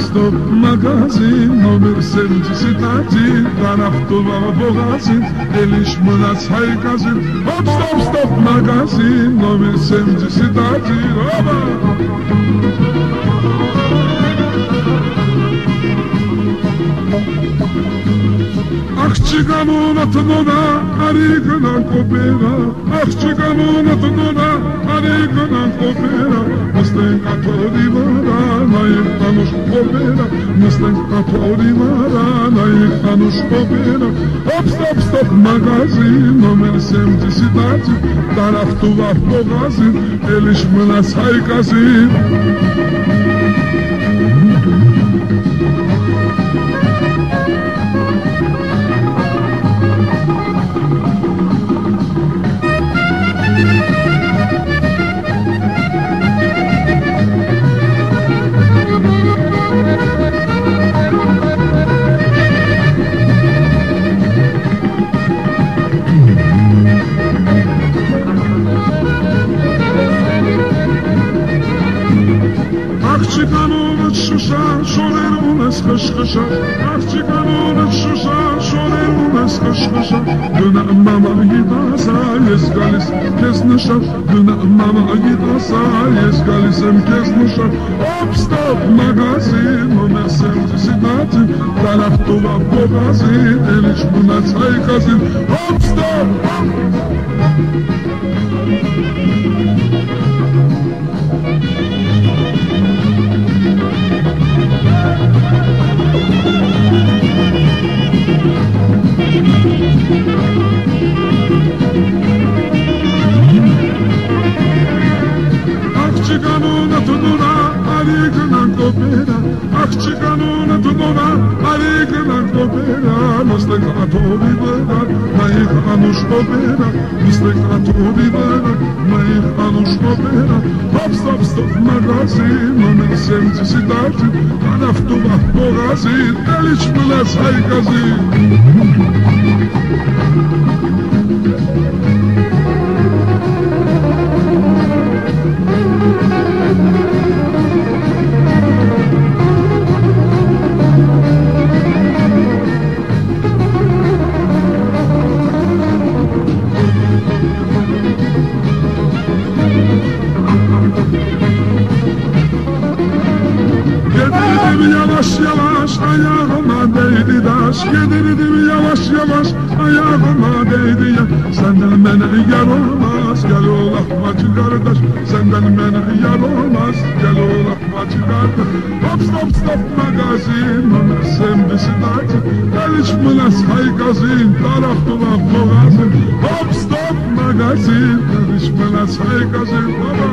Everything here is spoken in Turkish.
stop magazin номер 71 Тарафтова богазин Элиш мынас хайгазин Стоп магазин номер 71 Оба! Ахчигану тнона аригна копера Ахчигану тнона аригна копера Мастенка торимара наихануш копера Мастенка торимара наихануш копера Стоп магазин номер 71 Тарафтува магазин Элиш мынас хайгазин Kışkışa, akçıkanın şuşa, şorerunas kışkışa Dına mama gidasa, yeskalis kesnışa Dına mama gidasa, yeskalisem kesnışa Stop magazin, номер 71 Тарафтова богазин, Элиш мынас хайгазин Stop! Ахчигануна тунуна аригна копера Ахчигануна тунуна аригна копера Мастек атори бера наих ануш копера Мастек атори бера наих ануш копера Стоп магазин номер 71 Тарафтува магазин Элиш мынас хайгазин Yavaş ayağıma değdi daş Yedirdim yavaş ayağıma değdi ya Senden bana yar olmaz gel oğlak bacı kardeş Senden bana yar olmaz gel oğlak bacı kardeş Stop magazin номер 71 Eliş mınas haygazin Taрафтува bogazin Stop magazin Eliş mınas haygazin Baba